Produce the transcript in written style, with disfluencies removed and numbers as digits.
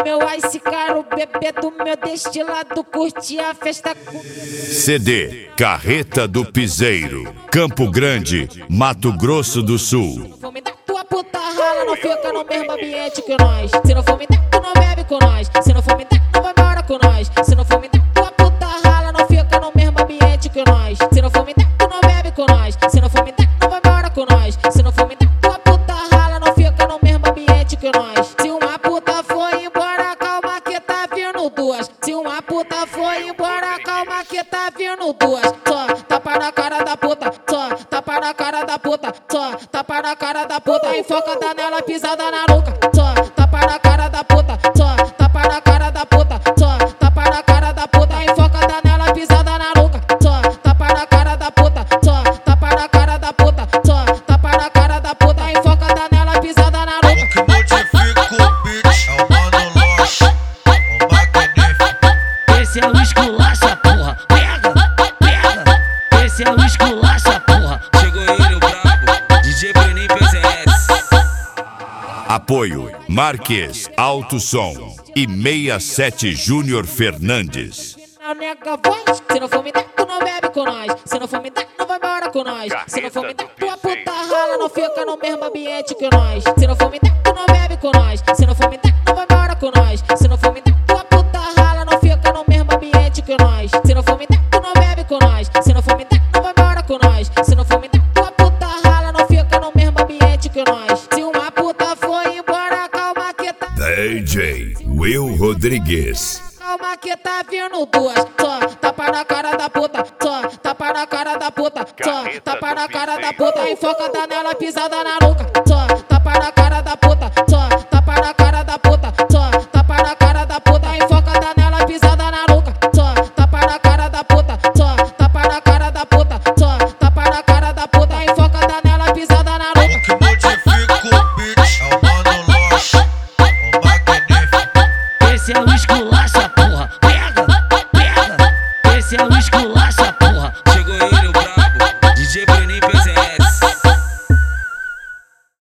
meu ice caro, bebê do meu destilado, curte a festa. CD Carreta do Piseiro, Campo Grande, Mato Grosso do Sul. Se não for me dar tua puta rala, não fica no mesmo ambiente que nós. Se não for me dar, tu não bebe com nós. Se não for me dar, não vai embora com nós. Se não for me dar tua puta rala, não fica no mesmo ambiente que nós. Se não for me dar, tu não bebe com nós. Se não for me dar, não vai embora com nós. Se não for me dar tua puta rala, não fica no mesmo ambiente que nós. Se uma puta foi embora, calma que tá vindo duas. Se uma puta foi embora, calma que tá vindo duas. Só tapa na cara da puta, só tapa na cara da puta, só tapa na cara da puta, enfocada nela, pisada na nuca. Só tapa na cara da puta, só tapa na cara da puta, só tapa na cara da puta, enfocada nela, pisada na nuca. Só tapa na cara da puta, só tapa na cara da puta, só tapa na cara da puta, enfocada nela, pisada na nuca. Que modifica o beat, é o Mano Loche, o magnífico. Esse é o esculacha, porra. Pega, pega. Esse é o esculacha, porra. Chegou ele, o brabo, DJ Breninho PZS. Apoio Marques Alto Som e 67 Júnior Fernandes. Não nega voz, se não for me dar, tu não bebe com nós. Se não for me dar, não vai embora com nós. Se não for me dar, tua puta rala, não fica no mesmo ambiente que nós. Se não for me dar, tu não bebe com nós. Se não for me dar, não vai embora com nós. Se não for me dar, tua puta rala, não fica no mesmo ambiente que nós. Se não for me dar, tu não bebe com nós. Se não for me dar, não vai embora com nós. Se não for me dar, tua puta rala, não fica no mesmo ambiente que nós. Se uma puta foi embora, calma que tá. DJ Will Rodrigues. Calma que tá vindo duas. Só tapa na cara da puta, só tapa na cara da puta, só tapa na cara da puta, enfocada nela, pisada na nuca. Só tapa na cara da puta, só tapa na cara da puta, só tapa na cara da puta, enfocada nela, pisada na nuca. Só tapa na cara da puta, só tapa na cara da puta, só tapa na cara da puta, enfocada nela, pisada na nuca. Que modifica o beat, é o Mano Loche, o magnífico. Esse é o esculacha, porra. Pega, pega. Esse é o esculacha,